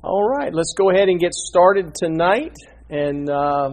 All right, let's go ahead and get started tonight. And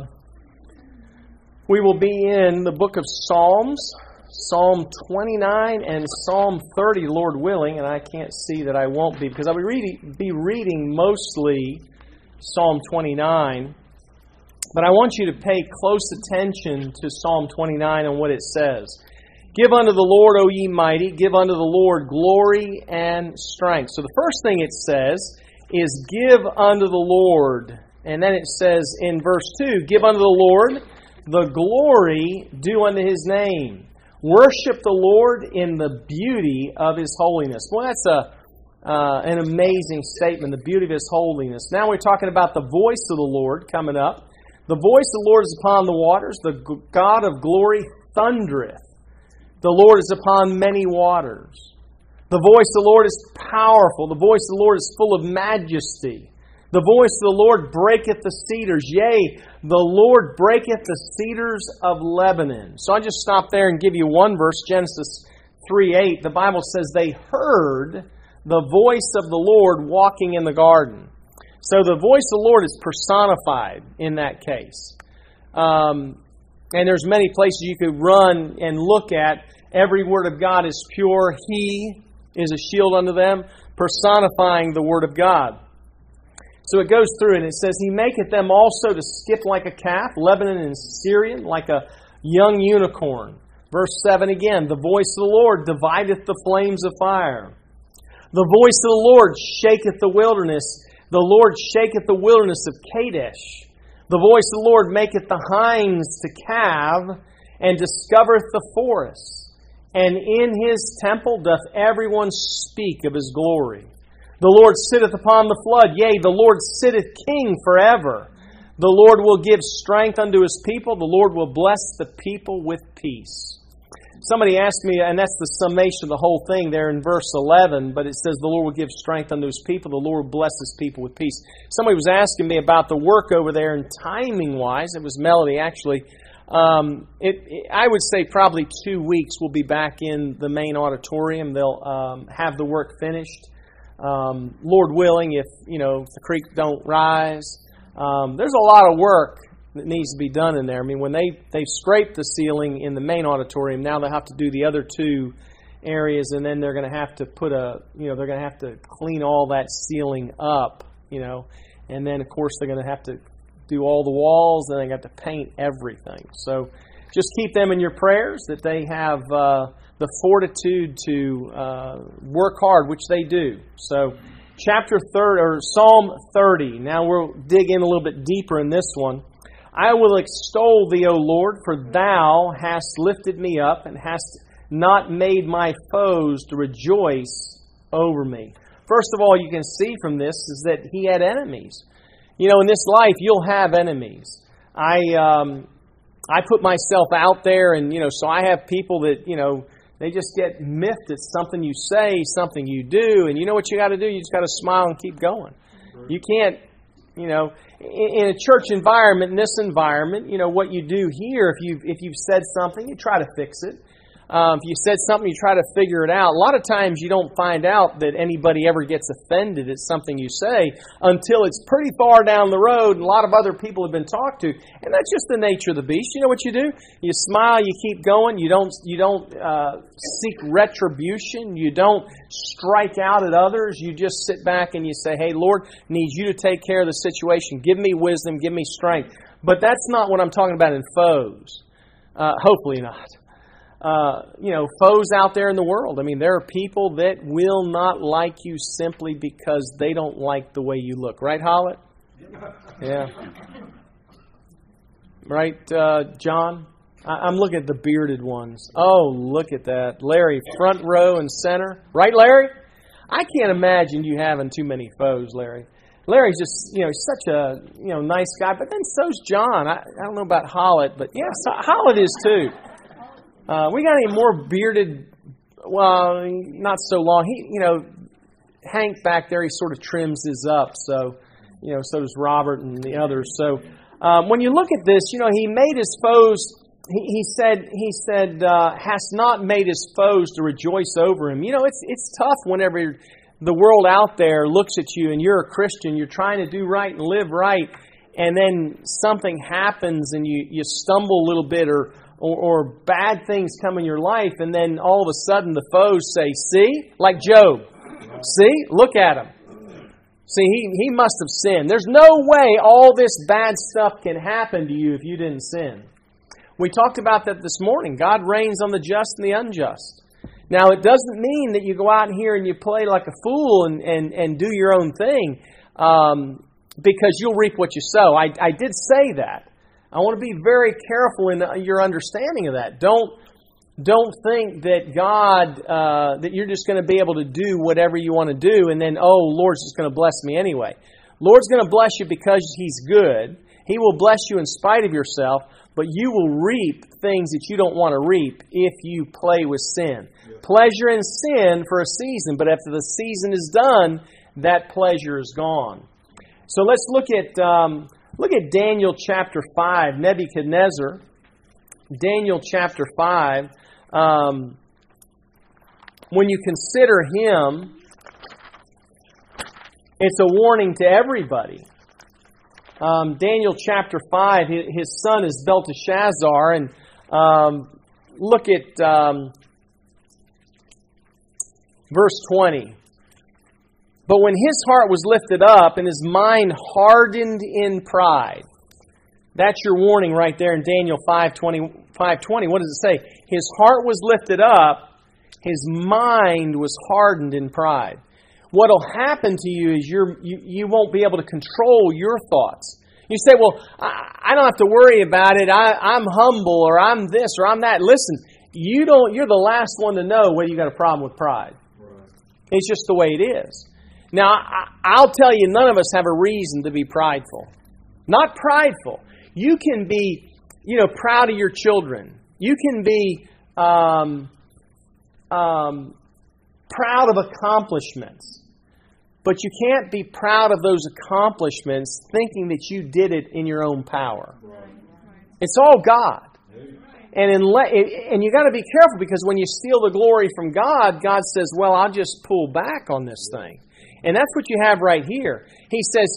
we will be in the book of Psalms, Psalm 29 and Psalm 30, Lord willing. And I can't see that I won't be, because I'll be reading mostly Psalm 29. But I want you to pay close attention to Psalm 29 and what it says. Give unto the Lord, O ye mighty, give unto the Lord glory and strength. So the first thing it says is give unto the Lord. And then it says in verse 2, give unto the Lord the glory due unto His name. Worship the Lord in the beauty of His holiness. Well, that's an amazing statement, the beauty of His holiness. Now we're talking about the voice of the Lord coming up. The voice of the Lord is upon the waters. The God of glory thundereth. The Lord is upon many waters. The voice of the Lord is powerful. The voice of the Lord is full of majesty. The voice of the Lord breaketh the cedars. Yea, the Lord breaketh the cedars of Lebanon. So I just stop there and give you one verse, Genesis 3:8. The Bible says they heard the voice of the Lord walking in the garden. So the voice of the Lord is personified in that case. And there's many places you could run and look at. Every word of God is pure. He is a shield unto them, personifying the word of God. So it goes through and it says, He maketh them also to skip like a calf, Lebanon and Syrian, like a young unicorn. Verse 7 again, the voice of the Lord divideth the flames of fire. The voice of the Lord shaketh the wilderness. The Lord shaketh the wilderness of Kadesh. The voice of the Lord maketh the hinds to calve, and discovereth the forests. And in His temple doth everyone speak of His glory. The Lord sitteth upon the flood. Yea, the Lord sitteth king forever. The Lord will give strength unto His people. The Lord will bless the people with peace. Somebody asked me, and that's the summation of the whole thing there in verse 11, but it says the Lord will give strength unto His people. The Lord will bless His people with peace. Somebody was asking me about the work over there, and timing-wise, it was Melody actually. I would say probably 2 weeks we'll be back in the main auditorium. They'll have the work finished. Lord willing, if the creek don't rise. There's a lot of work that needs to be done in there. I mean, when they've scraped the ceiling in the main auditorium, now they'll have to do the other two areas, and then they're going to have to they're going to have to clean all that ceiling up, and then of course they're going to have to do all the walls, and they got to paint everything. So just keep them in your prayers that they have the fortitude to work hard, which they do. So Psalm 30. Now we'll dig in a little bit deeper in this one. I will extol Thee, O Lord, for Thou hast lifted me up, and hast not made my foes to rejoice over me. First of all, you can see from this is that he had enemies. In this life, you'll have enemies. I put myself out there, and so I have people that they just get miffed at something you say, something you do, and you know what you got to do? You just got to smile and keep going. You can't. In a church environment, in this environment, what you do here, if you've said something, you try to fix it. If you said something, you try to figure it out. A lot of times you don't find out that anybody ever gets offended at something you say until it's pretty far down the road and a lot of other people have been talked to. And that's just the nature of the beast. You know what you do? You smile, you keep going. You don't seek retribution. You don't strike out at others. You just sit back and you say, hey, Lord, need You to take care of the situation. Give me wisdom. Give me strength. But that's not what I'm talking about in foes. Hopefully not. Foes out there in the world. I mean, there are people that will not like you simply because they don't like the way you look. Right, Hollett? Yeah. Right, John? I'm looking at the bearded ones. Oh, look at that. Larry, front row and center. Right, Larry? I can't imagine you having too many foes, Larry. Larry's just, he's such a, nice guy. But then so's John. I don't know about Hollett, but yeah, Hollett is too. We got any more bearded? Well, not so long. Hank back there, he sort of trims his up. So, so does Robert and the others. So, when you look at this, he made his foes. He said, has not made his foes to rejoice over him. It's tough whenever the world out there looks at you and you're a Christian, you're trying to do right and live right, and then something happens and you stumble a little bit or bad things come in your life, and then all of a sudden the foes say, see? Like Job. See? Look at him. See, he must have sinned. There's no way all this bad stuff can happen to you if you didn't sin. We talked about that this morning. God reigns on the just and the unjust. Now, it doesn't mean that you go out here and you play like a fool and do your own thing because you'll reap what you sow. I did say that. I want to be very careful in your understanding of that. Don't think that God, that you're just going to be able to do whatever you want to do and then, Lord's just going to bless me anyway. Lord's going to bless you because He's good. He will bless you in spite of yourself, but you will reap things that you don't want to reap if you play with sin. Yeah. Pleasure in sin for a season, but after the season is done, that pleasure is gone. So let's look at Daniel chapter 5, Nebuchadnezzar. Daniel chapter 5. When you consider him, it's a warning to everybody. Daniel chapter 5, his son is Belteshazzar, and look at verse 20. But when his heart was lifted up and his mind hardened in pride. That's your warning right there in Daniel 5:20. What does it say? His heart was lifted up, his mind was hardened in pride. What will happen to you is you won't be able to control your thoughts. You say, well, I don't have to worry about it. I'm humble, or I'm this, or I'm that. Listen, you're the last one to know whether you got a problem with pride. Right. It's just the way it is. Now, I'll tell you, none of us have a reason to be prideful. Not prideful. You can be, proud of your children. You can be proud of accomplishments. But you can't be proud of those accomplishments thinking that you did it in your own power. Right. It's all God. And you got to be careful, because when you steal the glory from God, God says, well, I'll just pull back on this thing. And that's what you have right here. He says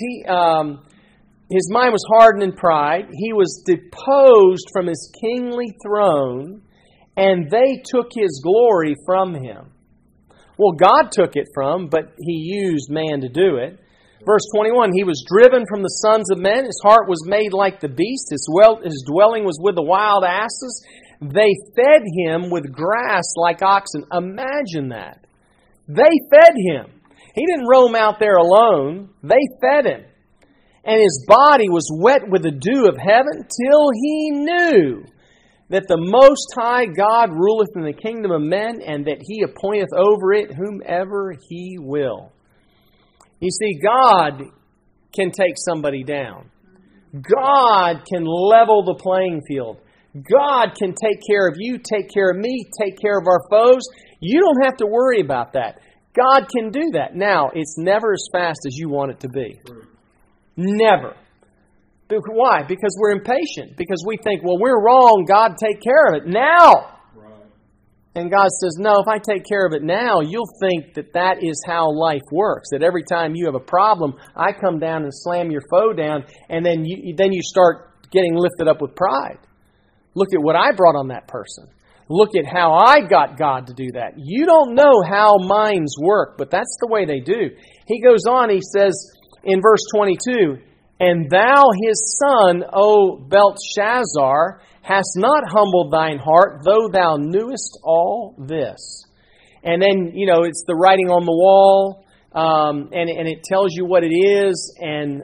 his mind was hardened in pride. He was deposed from his kingly throne, and they took his glory from him. Well, God took it from, but He used man to do it. Verse 21, he was driven from the sons of men. His heart was made like the beast. His dwelling was with the wild asses. They fed him with grass like oxen. Imagine that. They fed him. He didn't roam out there alone. They fed him. And his body was wet with the dew of heaven till he knew that the Most High God ruleth in the kingdom of men, and that He appointeth over it whomever He will. You see, God can take somebody down. God can level the playing field. God can take care of you, take care of me, take care of our foes. You don't have to worry about that. God can do that. Now, it's never as fast as you want it to be. Never. Why? Because we're impatient. Because we think, well, we're wrong. God, take care of it now. Right. And God says, no, if I take care of it now, you'll think that is how life works. That every time you have a problem, I come down and slam your foe down, and then you start getting lifted up with pride. Look at what I brought on that person. Look at how I got God to do that. You don't know how minds work, but that's the way they do. He goes on, he says in verse 22, and thou his son, O Belteshazzar, hast not humbled thine heart, though thou knewest all this. And then, it's the writing on the wall, and it tells you what it is, and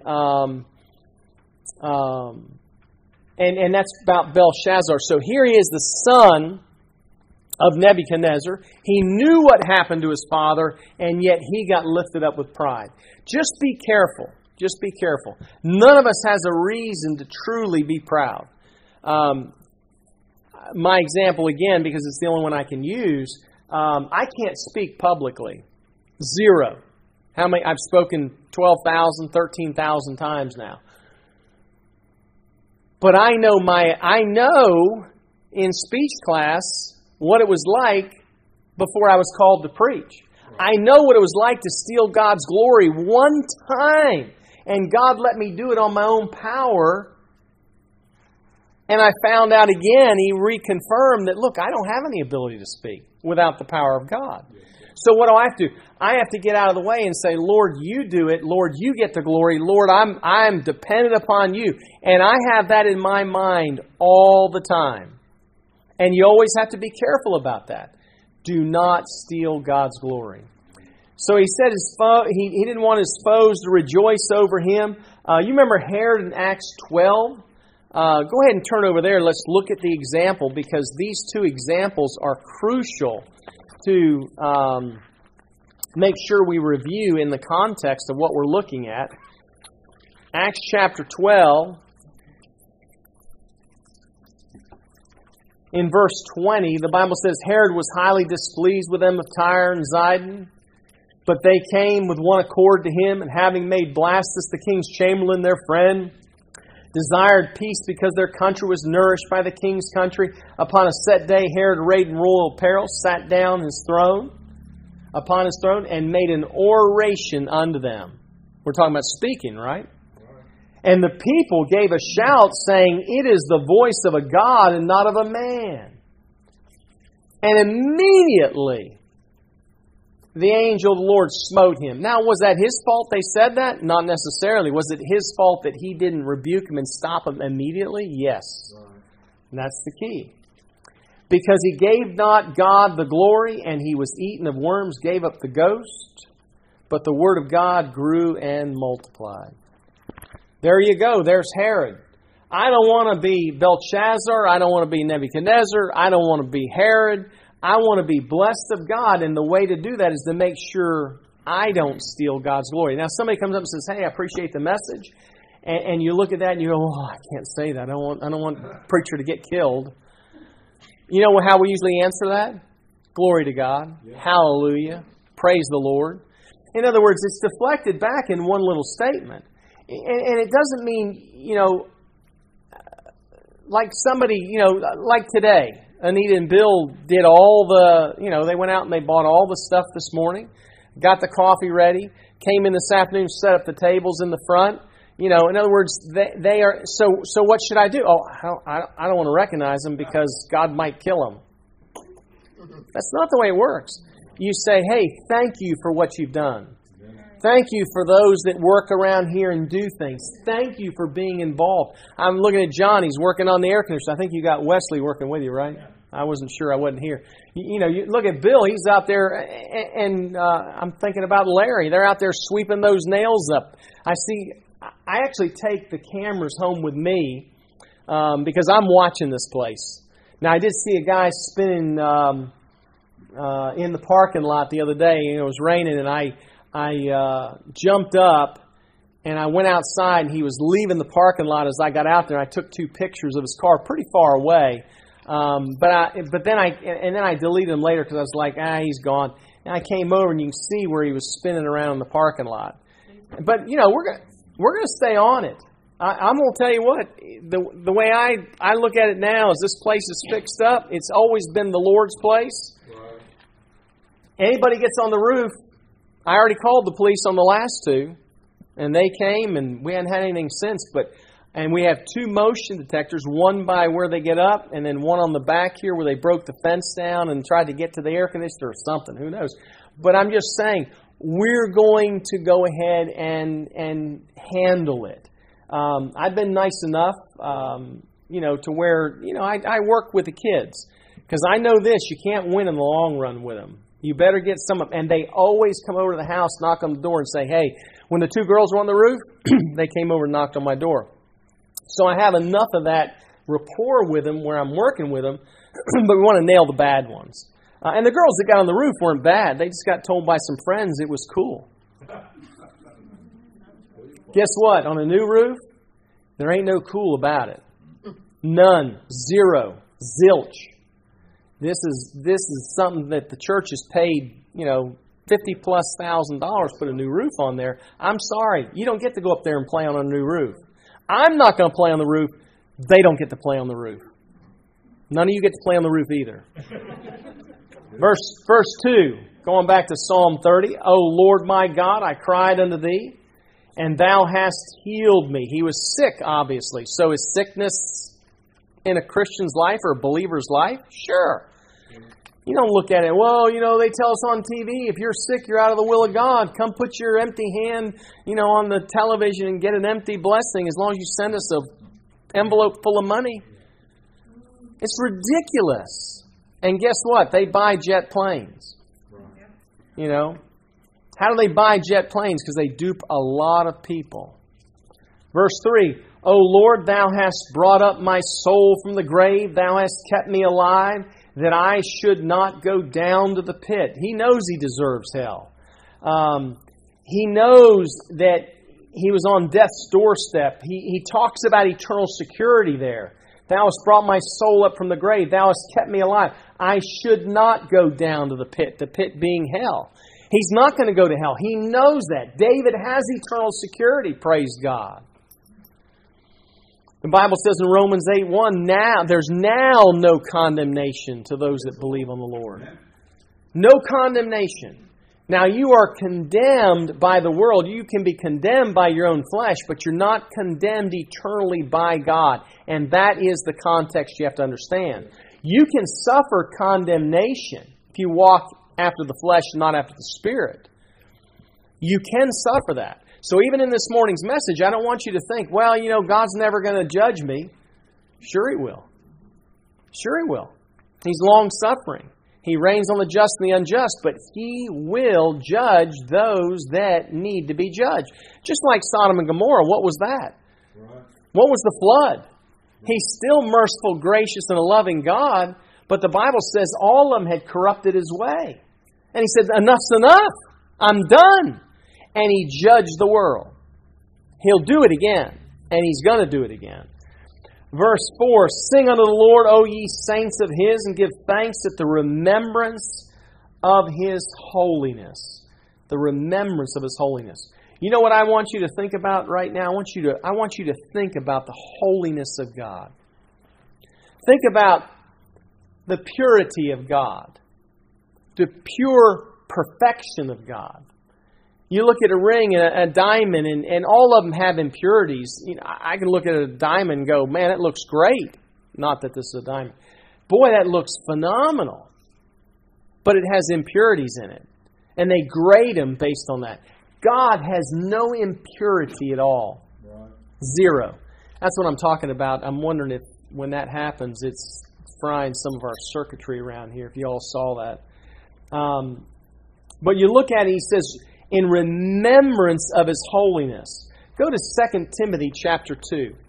that's about Belshazzar. So here he is, the son of Nebuchadnezzar. He knew what happened to his father, and yet he got lifted up with pride. Just be careful. Just be careful. None of us has a reason to truly be proud. My example, again, because it's the only one I can use, I can't speak publicly. Zero. How many? I've spoken 12,000, 13,000 times now. But I know in speech class what it was like before I was called to preach. I know what it was like to steal God's glory one time. And God let me do it on my own power. And I found out again, He reconfirmed that, look, I don't have any ability to speak without the power of God. So what do I have to do? I have to get out of the way and say, Lord, You do it. Lord, You get the glory. Lord, I'm dependent upon You. And I have that in my mind all the time. And you always have to be careful about that. Do not steal God's glory. So he said he didn't want his foes to rejoice over him. You remember Herod in Acts 12? Go ahead and turn over there. Let's look at the example, because these two examples are crucial to make sure we review in the context of what we're looking at. Acts chapter 12. In verse 20, the Bible says, Herod was highly displeased with them of Tyre and Zidon, but they came with one accord to him, and having made Blastus the king's chamberlain their friend, desired peace because their country was nourished by the king's country. Upon a set day, Herod, arrayed in royal apparel, sat down upon his throne, and made an oration unto them. We're talking about speaking, right? And the people gave a shout, saying, It is the voice of a God and not of a man. And immediately the angel of the Lord smote him. Now, was that his fault they said that? Not necessarily. Was it his fault that he didn't rebuke him and stop him immediately? Yes. And that's the key. Because he gave not God the glory, and he was eaten of worms, gave up the ghost. But the word of God grew and multiplied. There you go. There's Herod. I don't want to be Belshazzar. I don't want to be Nebuchadnezzar. I don't want to be Herod. I want to be blessed of God. And the way to do that is to make sure I don't steal God's glory. Now, somebody comes up and says, hey, I appreciate the message. And you look at that and you go, oh, I can't say that. I don't want the preacher to get killed. You know how we usually answer that? Glory to God. Yeah. Hallelujah. Praise the Lord. In other words, it's deflected back in one little statement. And it doesn't mean, like somebody, like today, Anita and Bill did all the, they went out and they bought all the stuff this morning, got the coffee ready, came in this afternoon, set up the tables in the front. In other words, they are, so what should I do? Oh, I don't want to recognize them because God might kill them. That's not the way it works. You say, hey, thank you for what you've done. Thank you for those that work around here and do things. Thank you for being involved. I'm looking at John. He's working on the air conditioner. I think you got Wesley working with you, right? I wasn't sure. I wasn't here. You look at Bill. He's out there, and I'm thinking about Larry. They're out there sweeping those nails up. I actually take the cameras home with me because I'm watching this place. Now, I did see a guy spinning in the parking lot the other day. It was raining, and I jumped up and I went outside, and he was leaving the parking lot as I got out there. I took 2 pictures of his car pretty far away. But then I deleted them later because I was like, he's gone. And I came over and you can see where he was spinning around in the parking lot. But we're gonna stay on it. I'm gonna tell you what, the way I look at it now is this place is fixed up. It's always been the Lord's place. Right. Anybody gets on the roof. I already called the police on the last 2, and they came, and we hadn't had anything since. And we have 2 motion detectors, one by where they get up, and then one on the back here where they broke the fence down and tried to get to the air conditioner or something. Who knows? But I'm just saying, we're going to go ahead and handle it. I've been nice enough, to where, I work with the kids. Because I know this, you can't win in the long run with them. You better get some of them. And they always come over to the house, knock on the door, and say, hey, when the 2 girls were on the roof, they came over and knocked on my door. So I have enough of that rapport with them where I'm working with them, but we want to nail the bad ones. And the girls that got on the roof weren't bad. They just got told by some friends it was cool. Guess what? On a new roof, there ain't no cool about it. None. Zero. Zilch. This is something that the church has paid, $50,000+ to put a new roof on there. I'm sorry. You don't get to go up there and play on a new roof. I'm not going to play on the roof. They don't get to play on the roof. None of you get to play on the roof either. Verse 2. Going back to Psalm 30, O Lord my God, I cried unto Thee, and Thou hast healed me. He was sick, obviously. So is sickness in a Christian's life or a believer's life? Sure. You don't look at it, well, they tell us on TV, if you're sick, you're out of the will of God. Come put your empty hand, on the television and get an empty blessing as long as you send us an envelope full of money. It's ridiculous. And guess what? They buy jet planes. How do they buy jet planes? Because they dupe a lot of people. Verse 3, O Lord, Thou hast brought up my soul from the grave. Thou hast kept me alive, that I should not go down to the pit. He knows he deserves hell. He knows that he was on death's doorstep. He talks about eternal security there. Thou hast brought my soul up from the grave. Thou hast kept me alive. I should not go down to the pit being hell. He's not going to go to hell. He knows that. David has eternal security, praise God. The Bible says in Romans 8:1, now there's now no condemnation to those that believe on the Lord. No condemnation. Now you are condemned by the world. You can be condemned by your own flesh, but you're not condemned eternally by God. And that is the context you have to understand. You can suffer condemnation if you walk after the flesh and not after the Spirit. You can suffer that. So even in this morning's message, I don't want you to think, well, God's never going to judge me. Sure He will. Sure He will. He's long-suffering. He reigns on the just and the unjust, but He will judge those that need to be judged. Just like Sodom and Gomorrah, what was that? Right. What was the flood? He's still merciful, gracious, and a loving God, but the Bible says all of them had corrupted His way. And He said, enough's enough. I'm done. And He judged the world. He'll do it again. And He's going to do it again. Verse 4, sing unto the Lord, O ye saints of His, and give thanks at the remembrance of His holiness. The remembrance of His holiness. You know what I want you to think about right now? I want you to think about the holiness of God. Think about the purity of God. The pure perfection of God. You look at a ring and a diamond, and all of them have impurities. I can look at a diamond and go, man, it looks great. Not that this is a diamond. Boy, that looks phenomenal. But it has impurities in it. And they grade them based on that. God has no impurity at all. Right. Zero. That's what I'm talking about. I'm wondering if when that happens, it's frying some of our circuitry around here, if you all saw that. But you look at it, he says, in remembrance of His holiness. Go to 2 Timothy chapter 2. 2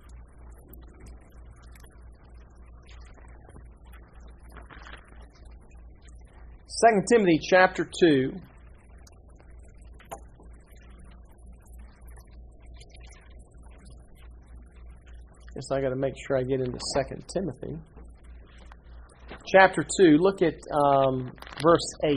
Timothy chapter 2. Guess I got to make sure I get into 2 Timothy. Chapter 2, look at verse 8.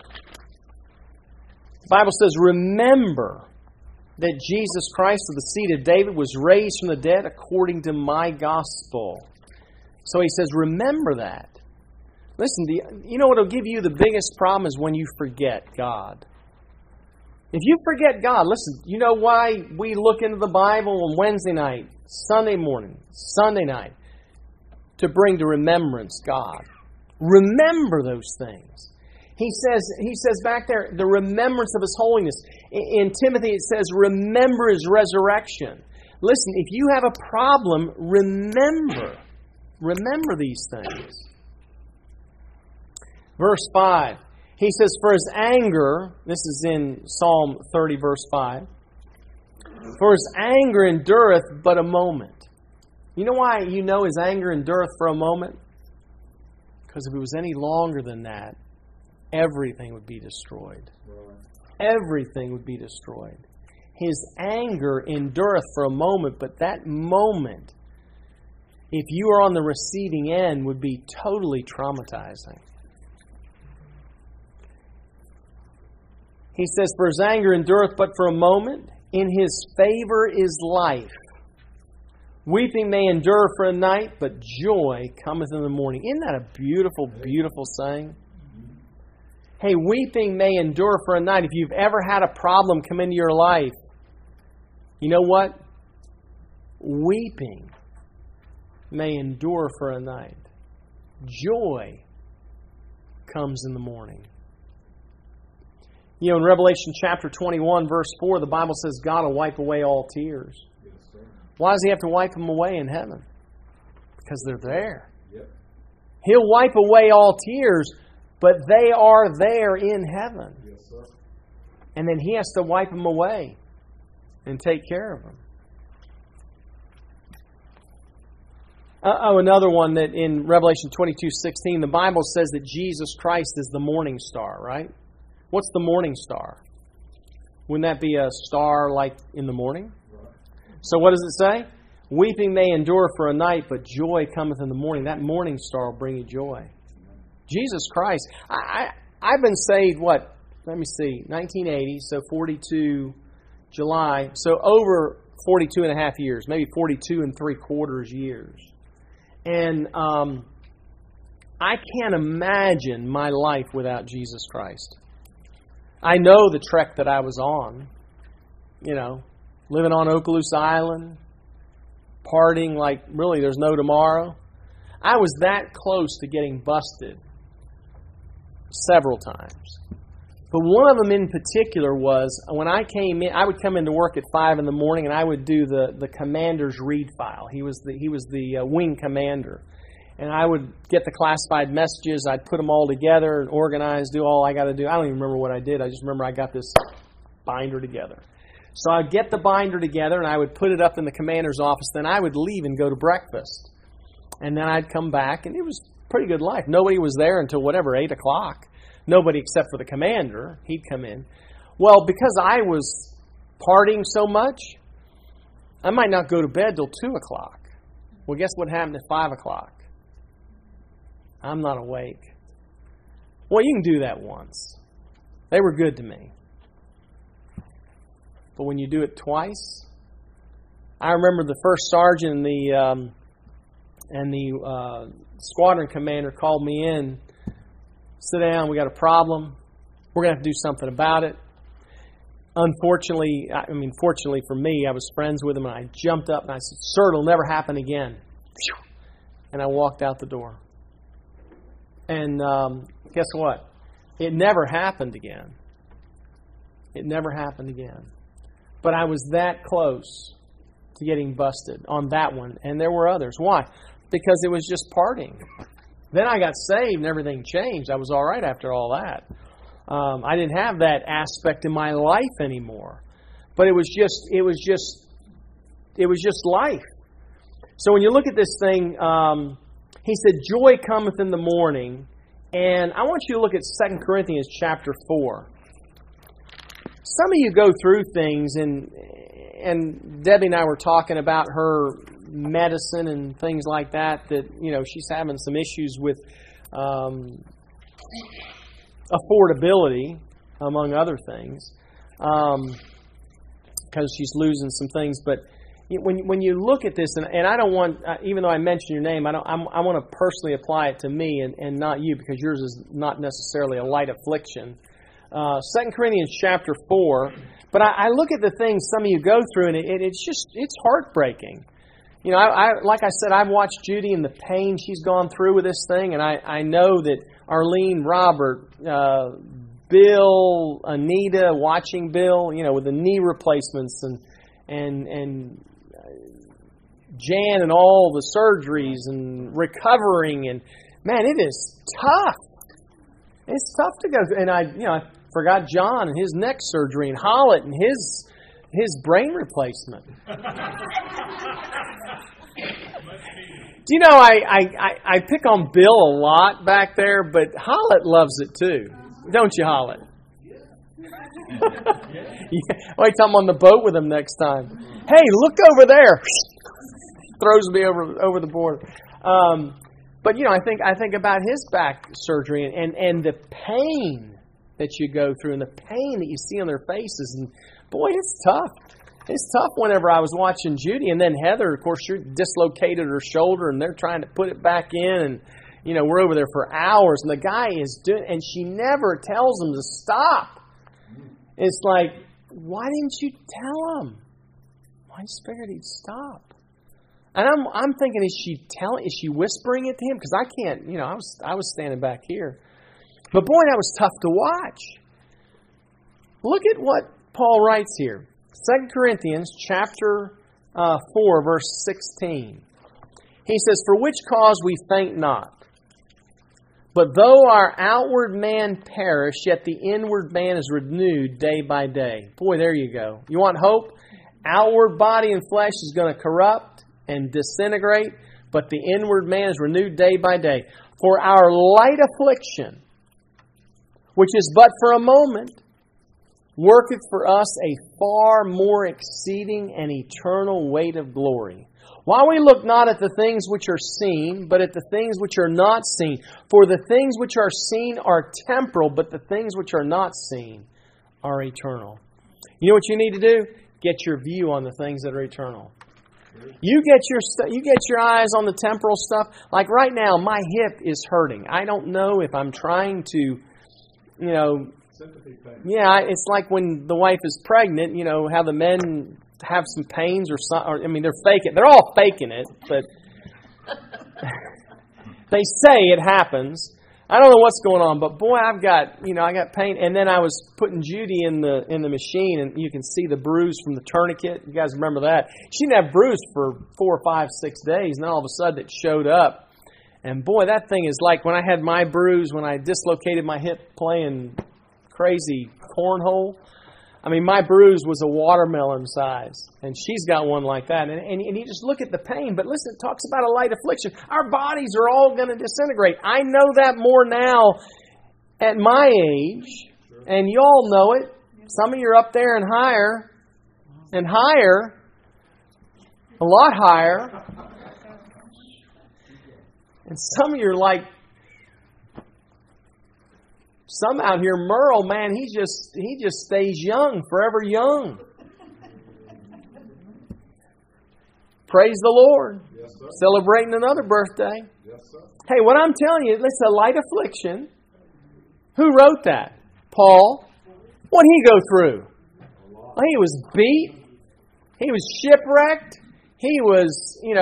The Bible says, remember that Jesus Christ of the seed of David was raised from the dead according to my gospel. So he says, remember that. Listen, you know what will give you the biggest problem is when you forget God. If you forget God, listen, you know why we look into the Bible on Wednesday night, Sunday morning, Sunday night, to bring to remembrance God. Remember those things. He says back there, the remembrance of His holiness. In Timothy it says, remember His resurrection. Listen, if you have a problem, remember these things. Verse 5, he says, for His anger, this is in Psalm 30, verse 5, for His anger endureth but a moment. You know why you know His anger endureth for a moment? Because if it was any longer than that, everything would be destroyed. Everything would be destroyed. His anger endureth for a moment, but that moment, if you are on the receiving end, would be totally traumatizing. He says, for His anger endureth but for a moment, in His favor is life. Weeping may endure for a night, but joy cometh in the morning. Isn't that a beautiful, beautiful saying? Hey, weeping may endure for a night. If you've ever had a problem come into your life, you know what? Weeping may endure for a night. Joy comes in the morning. You know, in Revelation chapter 21, verse 4, the Bible says God will wipe away all tears. Yes, sir. Why does He have to wipe them away in heaven? Because they're there. Yep. He'll wipe away all tears, but they are there in heaven. Yes, sir. And then He has to wipe them away and take care of them. Another one that in Revelation 22:16, the Bible says that Jesus Christ is the morning star, right? What's the morning star? Wouldn't that be a star like in the morning? Right. So what does it say? Weeping may endure for a night, but joy cometh in the morning. That morning star will bring you joy. Jesus Christ. I've been saved, what? Let me see. 1980, so 42 July. So over 42 and a half years. Maybe 42 and 3/4 years. And I can't imagine my life without Jesus Christ. I know the trek that I was on. You know, living on Okaloosa Island, partying like really there's no tomorrow. I was that close to getting busted several times. But one of them in particular was when I came in, I would come into work at 5 in the morning and I would do the commander's read file. He was the wing commander. And I would get the classified messages. I'd put them all together and organize, do all I got to do. I don't even remember what I did. I just remember I got this binder together. So I'd get the binder together and I would put it up in the commander's office. Then I would leave and go to breakfast. And then I'd come back and it was a pretty good life. Nobody was there until 8 o'clock. Nobody except for the commander. He'd come in. Well, because I was partying so much, I might not go to bed till 2 o'clock. Well, guess what happened at 5 o'clock? I'm not awake. Well, you can do that once. They were good to me. But when you do it twice, I remember the first sergeant and the squadron commander called me in. Sit down, we got a problem. We're going to have to do something about it. Unfortunately, fortunately for me, I was friends with him and I jumped up and I said, "Sir, it'll never happen again." And I walked out the door. And guess what? It never happened again. It never happened again. But I was that close to getting busted on that one. And there were others. Why? Because it was just partying. Then I got saved and everything changed. I was all right after all that. I didn't have that aspect in my life anymore. But it was just life. So when you look at this thing, he said, "Joy cometh in the morning." And I want you to look at 2 Corinthians chapter 4. Some of you go through things, and Debbie and I were talking about her medicine and things like that, you know, she's having some issues with affordability, among other things, because she's losing some things. But when you look at this, and I don't want, even though I mention your name, I want to personally apply it to me and not you, because yours is not necessarily a light affliction. 2 Corinthians chapter 4. But I look at the things some of you go through, and it's heartbreaking. You know, like I said, I've watched Judy and the pain she's gone through with this thing, and I know that Arlene, Robert, Bill, Anita, watching Bill, you know, with the knee replacements and Jan and all the surgeries and recovering, and man, it is tough. It's tough to go through. And I forgot John and his neck surgery, and Hollett and his brain replacement. Do you know, I pick on Bill a lot back there, but Hollett loves it too. Don't you, Hollett? Yeah. Wait till I'm on the boat with him next time. Hey, look over there. Throws me over the board. But, you know, I think about his back surgery and the pain that you go through and the pain that you see on their faces. And, boy, it's tough. It's tough whenever I was watching Judy. And then Heather, of course, she dislocated her shoulder, and they're trying to put it back in. And, we're over there for hours, and the guy is doing, and she never tells him to stop. It's like, why didn't you tell him? I just figured he'd stop. And I'm thinking, is she whispering it to him? Because I can't, I was standing back here. But boy, that was tough to watch. Look at what Paul writes here. 2 Corinthians chapter 4, verse 16. He says, "For which cause we faint not. But though our outward man perish, yet the inward man is renewed day by day." Boy, there you go. You want hope? Outward body and flesh is going to corrupt and disintegrate, but the inward man is renewed day by day. "For our light affliction, which is but for a moment, worketh for us a far more exceeding and eternal weight of glory. While we look not at the things which are seen, but at the things which are not seen. For the things which are seen are temporal, but the things which are not seen are eternal." You know what you need to do? Get your view on the things that are eternal. You get your eyes on the temporal stuff. Like right now, my hip is hurting. I don't know if I'm trying to, yeah, it's like when the wife is pregnant, how the men have some pains or something. They're faking. They're all faking it, but they say it happens. I don't know what's going on, but boy, I got pain. And then I was putting Judy in the machine, and you can see the bruise from the tourniquet. You guys remember that? She didn't have bruise for 4, 5, 6 days, and then all of a sudden it showed up. And boy, that thing is like when I had my bruise when I dislocated my hip playing crazy cornhole. My bruise was a watermelon size, and she's got one like that. And you just look at the pain. But listen, it talks about a light affliction. Our bodies are all going to disintegrate. I know that more now at my age, and you all know it. Some of you are up there and higher, a lot higher. And some of you are like, some out here, Merle, man, he just stays young, forever young. Praise the Lord. Yes, sir. Celebrating another birthday. Yes, sir. Hey, what I'm telling you, it's a light affliction. Who wrote that? Paul. What'd he go through? Well, he was beat. He was shipwrecked. He was, he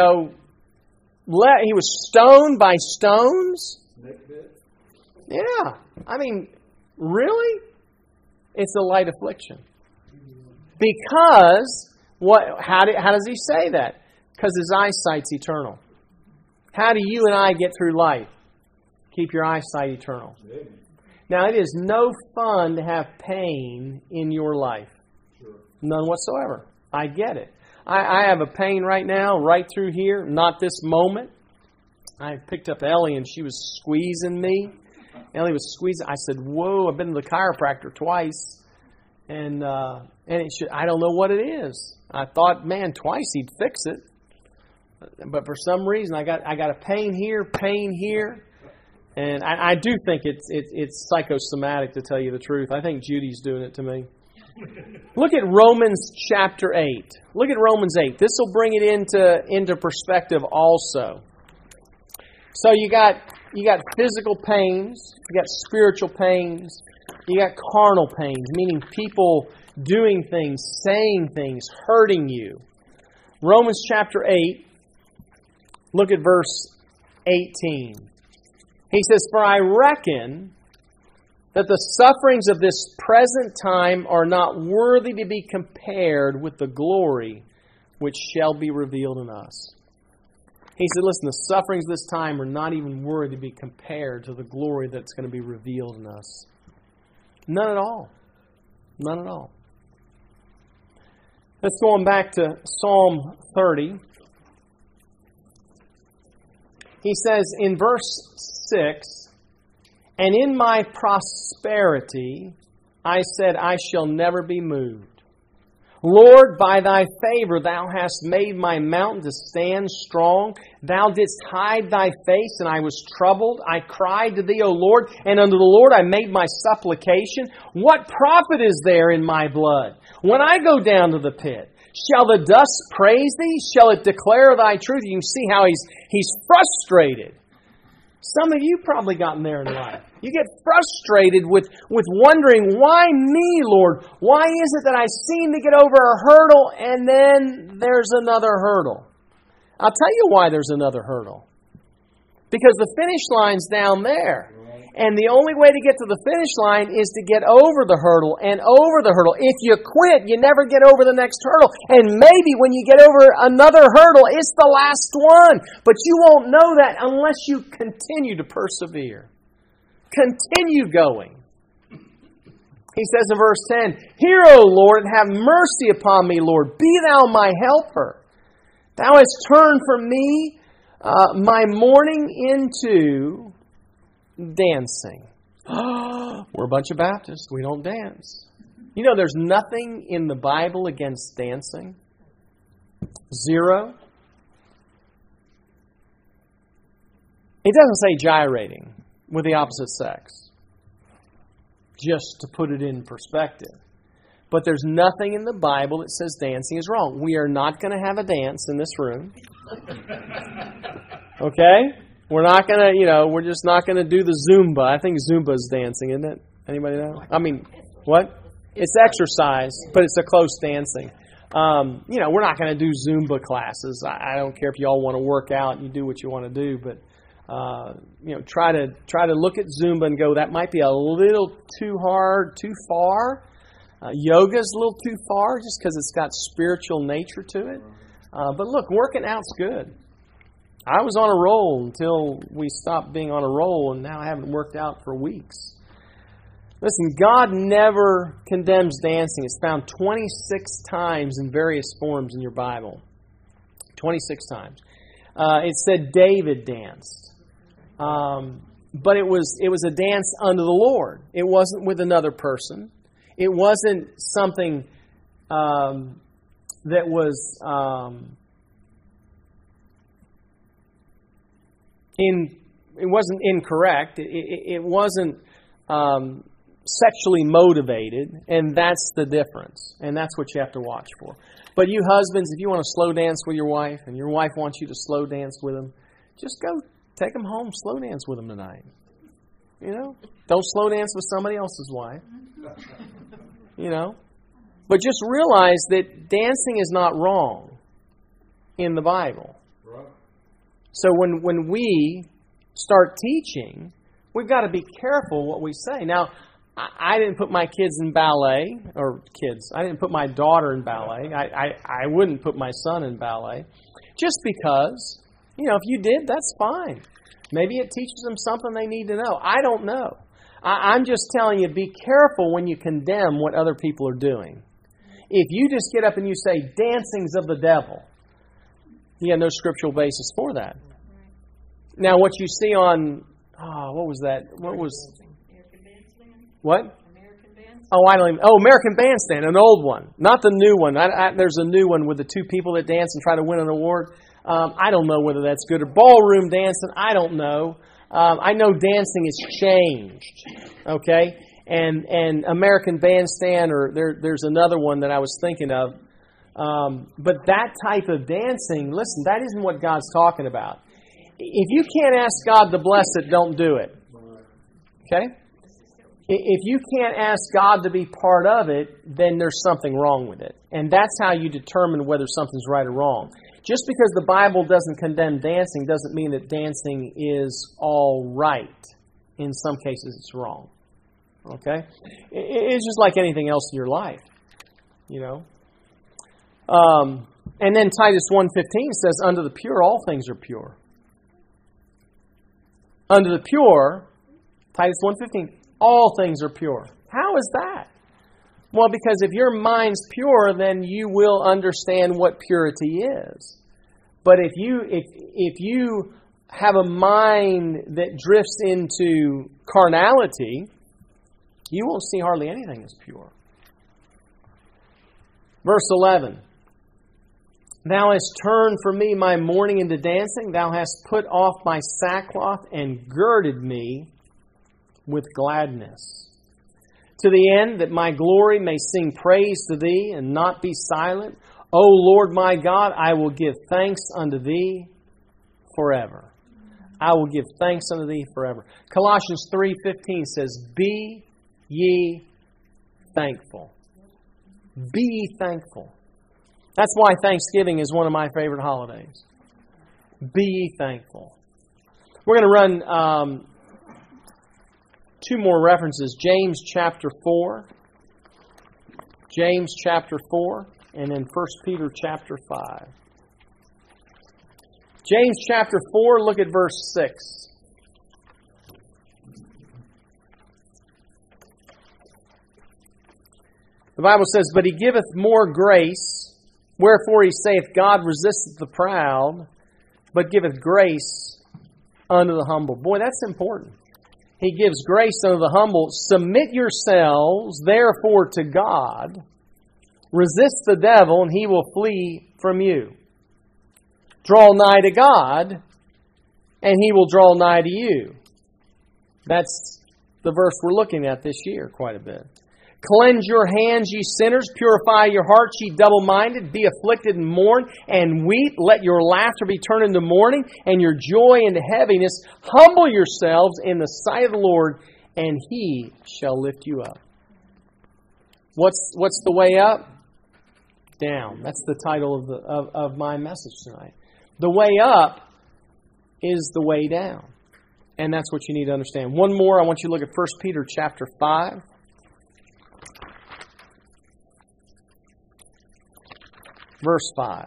was stoned by stones. Yeah. Really? It's a light affliction. Because, how does he say that? Because his eyesight's eternal. How do you and I get through life? Keep your eyesight eternal. Now, it is no fun to have pain in your life. None whatsoever. I get it. I have a pain right now, right through here, not this moment. I picked up Ellie and she was squeezing me. Ellie was squeezing. I said, "Whoa, I've been to the chiropractor twice." And I don't know what it is. I thought, man, twice he'd fix it. But for some reason, I got a pain here. And I do think it's psychosomatic, to tell you the truth. I think Judy's doing it to me. Look at Romans chapter 8. Look at Romans 8. This will bring it into perspective also. So you got physical pains, you got spiritual pains, you got carnal pains, meaning people doing things, saying things, hurting you. Romans chapter 8, look at verse 18. He says, "For I reckon that the sufferings of this present time are not worthy to be compared with the glory which shall be revealed in us." He said, listen, the sufferings of this time are not even worthy to be compared to the glory that's going to be revealed in us. None at all. None at all. Let's go on back to Psalm 30. He says in verse 6, "And in my prosperity I said, I shall never be moved. Lord, by thy favor thou hast made my mountain to stand strong. Thou didst hide thy face, and I was troubled. I cried to thee, O Lord, and unto the Lord I made my supplication. What profit is there in my blood when I go down to the pit? Shall the dust praise thee? Shall it declare thy truth?" You can see how he's frustrated. Some of you probably gotten there in life. You get frustrated with wondering, why me, Lord? Why is it that I seem to get over a hurdle and then there's another hurdle? I'll tell you why there's another hurdle. Because the finish line's down there. And the only way to get to the finish line is to get over the hurdle and over the hurdle. If you quit, you never get over the next hurdle. And maybe when you get over another hurdle, it's the last one. But you won't know that unless you continue to persevere. Continue going. He says in verse 10, Hear, O Lord, and have mercy upon me, Lord. Be thou my helper. Thou hast turned from me my mourning into dancing. We're a bunch of Baptists. We don't dance. You know, there's nothing in the Bible against dancing. Zero. It doesn't say gyrating with the opposite sex. Just to put it in perspective. But there's nothing in the Bible that says dancing is wrong. We are not going to have a dance in this room. Okay? We're not going to, we're just not going to do the Zumba. I think Zumba is dancing, isn't it? Anybody know? I mean, what? It's exercise, but it's a close dancing. We're not going to do Zumba classes. I don't care if you all want to work out and you do what you want to do, but, try to look at Zumba and go, that might be a little too hard, too far. Yoga's a little too far just because it's got spiritual nature to it. But look, working out's good. I was on a roll until we stopped being on a roll, and now I haven't worked out for weeks. Listen, God never condemns dancing. It's found 26 times in various forms in your Bible. 26 times. It said David danced. But it was a dance unto the Lord. It wasn't with another person. It wasn't something that was it wasn't incorrect. It wasn't sexually motivated, and that's the difference. And that's what you have to watch for. But you husbands, if you want to slow dance with your wife, and your wife wants you to slow dance with them, just go take them home, slow dance with them tonight. Don't slow dance with somebody else's wife. But just realize that dancing is not wrong in the Bible. So when we start teaching, we've got to be careful what we say. Now, I didn't put my kids in ballet, I didn't put my daughter in ballet. I wouldn't put my son in ballet. Just because, if you did, that's fine. Maybe it teaches them something they need to know. I don't know. I'm just telling you, be careful when you condemn what other people are doing. If you just get up and you say, dancing's of the devil, you have no scriptural basis for that. Now, what you see on, what was that? American Bandstand. What? American Bandstand. American Bandstand, an old one. Not the new one. There's a new one with the two people that dance and try to win an award. I don't know whether that's good. Or ballroom dancing, I don't know. I know dancing has changed, okay? And American Bandstand, or there's another one that I was thinking of. But that type of dancing, listen, that isn't what God's talking about. If you can't ask God to bless it, don't do it. Okay? If you can't ask God to be part of it, then there's something wrong with it. And that's how you determine whether something's right or wrong. Just because the Bible doesn't condemn dancing doesn't mean that dancing is all right. In some cases, it's wrong. Okay? It's just like anything else in your life. And then Titus 1:15 says, unto the pure, all things are pure. Unto the pure, Titus 1:15, all things are pure. How is that? Well, because if your mind's pure, then you will understand what purity is. But if you have a mind that drifts into carnality, you won't see hardly anything as pure. Verse 11. Thou hast turned from me my mourning into dancing. Thou hast put off my sackcloth and girded me with gladness. To the end that my glory may sing praise to Thee and not be silent. O Lord my God, I will give thanks unto Thee forever. I will give thanks unto Thee forever. Colossians 3:15 says, Be ye thankful. Be ye thankful. That's why Thanksgiving is one of my favorite holidays. Be ye thankful. We're going to run two more references. James chapter 4. James chapter 4. And then 1 Peter chapter 5. James chapter 4, look at verse 6. The Bible says, But He giveth more grace, wherefore He saith, God resisteth the proud, but giveth grace unto the humble. Boy, that's important. He gives grace unto the humble. Submit yourselves, therefore, to God. Resist the devil, and he will flee from you. Draw nigh to God, and He will draw nigh to you. That's the verse we're looking at this year quite a bit. Cleanse your hands, ye sinners. Purify your hearts, ye double-minded. Be afflicted and mourn and weep. Let your laughter be turned into mourning and your joy into heaviness. Humble yourselves in the sight of the Lord, and He shall lift you up. What's the way up? Down. That's the title of my message tonight. The way up is the way down. And that's what you need to understand. One more, I want you to look at 1 Peter chapter 5. Verse 5.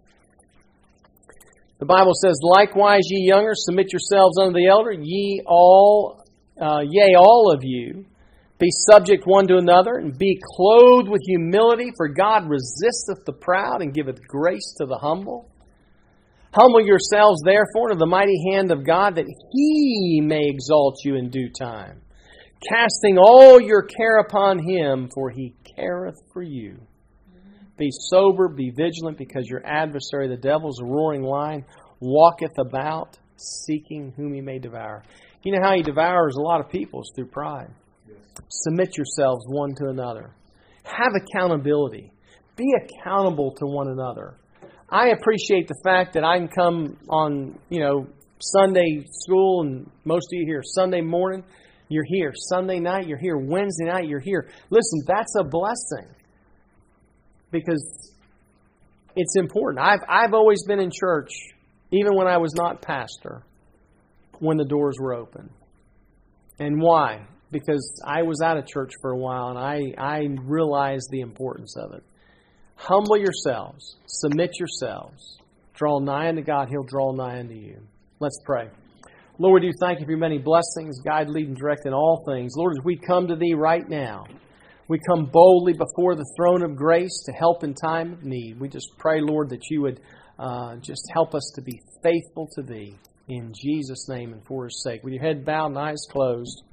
The Bible says, Likewise, ye younger, submit yourselves unto the elder. Yea, all of you, be subject one to another, and be clothed with humility, for God resisteth the proud, and giveth grace to the humble. Humble yourselves, therefore, to the mighty hand of God, that He may exalt you in due time. Casting all your care upon Him, for He careth for you. Be sober, be vigilant, because your adversary, the devil, is a roaring lion, walketh about, seeking whom he may devour. You know how he devours a lot of people is through pride. Yes. Submit yourselves one to another. Have accountability. Be accountable to one another. I appreciate the fact that I can come on, Sunday school, and most of you here Sunday morning, you're here. Sunday night, you're here. Wednesday night, you're here. Listen, that's a blessing. Because it's important. I've always been in church, even when I was not pastor, when the doors were open. And why? Because I was out of church for a while, and I realized the importance of it. Humble yourselves. Submit yourselves. Draw nigh unto God. He'll draw nigh unto you. Let's pray. Lord, we do thank You for Your many blessings. Guide, lead, and direct in all things. Lord, as we come to Thee right now, we come boldly before the throne of grace to help in time of need. We just pray, Lord, that You would just help us to be faithful to Thee. In Jesus' name and for His sake. With your head bowed and eyes closed.